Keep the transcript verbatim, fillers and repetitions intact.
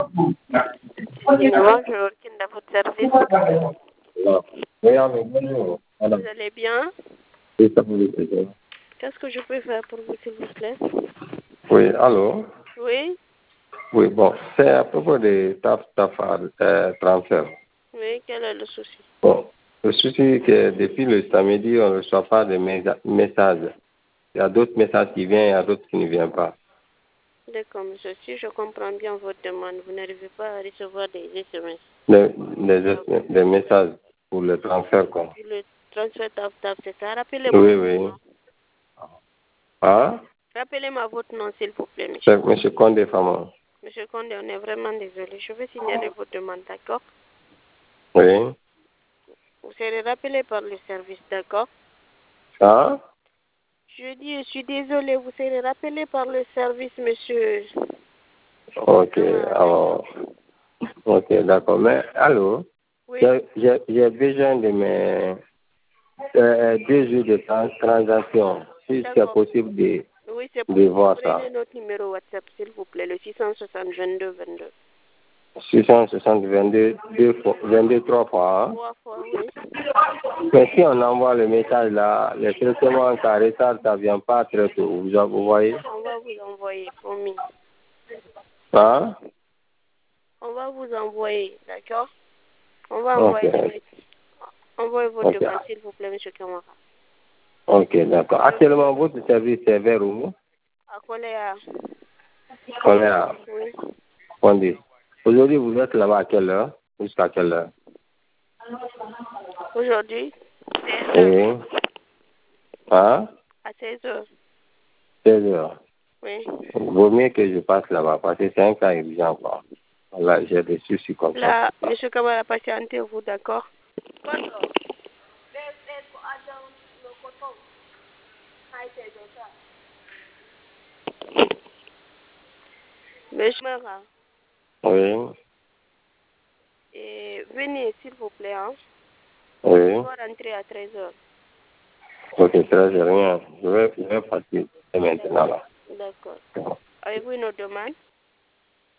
Bonjour, quel est votre service? Alors, oui, allô, bonjour. Vous allez bien? Oui, ça vous le plaît. Qu'est-ce que je peux faire pour vous, s'il vous plaît? Oui, allô? Oui? Oui, bon, c'est à propos de taf taf euh, transfert. Oui, quel est le souci? Bon, le souci est que depuis le samedi, on ne reçoit pas de mes- messages. Il y a d'autres messages qui viennent, il y a d'autres qui ne viennent pas. D'accord, monsieur. Si je comprends bien votre demande, vous n'arrivez pas à recevoir des S M S. Des, des, des messages pour le transfert, quoi. Le transfert taf taf, c'est ça? Rappelez-moi. Oui, oui. Ah? Rappelez-moi votre nom, s'il vous plaît, monsieur. C'est M. Condé Fama. Monsieur Condé, on est vraiment désolé. Je vais signaler votre demande, d'accord? Oui. Vous serez rappelé par le service, d'accord? Ah? Je dis, je suis désolé, vous serez rappelé par le service, monsieur. Ok, alors. Ok, d'accord. Mais, allô? Oui. J'ai j'ai besoin de mes euh, deux jours de trans transaction, si c'est possible de, oui, c'est de possible. voir ça. Prenez notre numéro WhatsApp, s'il vous plaît, le six cent soixante vingt-deux vingt-deux. six cent soixante vingt-deux, deux fois, vingt-deux, trois fois. Hein? Trois fois, oui. Mais si on envoie le message là, le traitement ça retarde, ça ne vient pas très tôt. Vous, vous voyez? On va vous envoyer, promis. Hein? On va vous envoyer, d'accord? On va Ok. envoyer. Envoyez votre Ok. demande, s'il vous plaît, monsieur Kamara. Ok, d'accord. Actuellement, votre service est vers où? À Koléa. On est à Oui. Condé. Aujourd'hui, vous êtes là-bas à quelle heure? Jusqu'à quelle heure? Aujourd'hui, seize heures. Oui. Hein? À seize heures. seize heures. Oui. Vaut mieux que je passe là-bas parce que c'est un cas urgent, quoi. Là, j'ai des soucis comme ça. Là, monsieur Kamara, patientez-vous, d'accord? Monsieur Kamara, Oui. et venez, s'il vous plaît, hein? Oui. On va rentrer à treize heures. Ok, très bien. Je vais, je vais partir maintenant là. D'accord. Avez-vous une autre demande?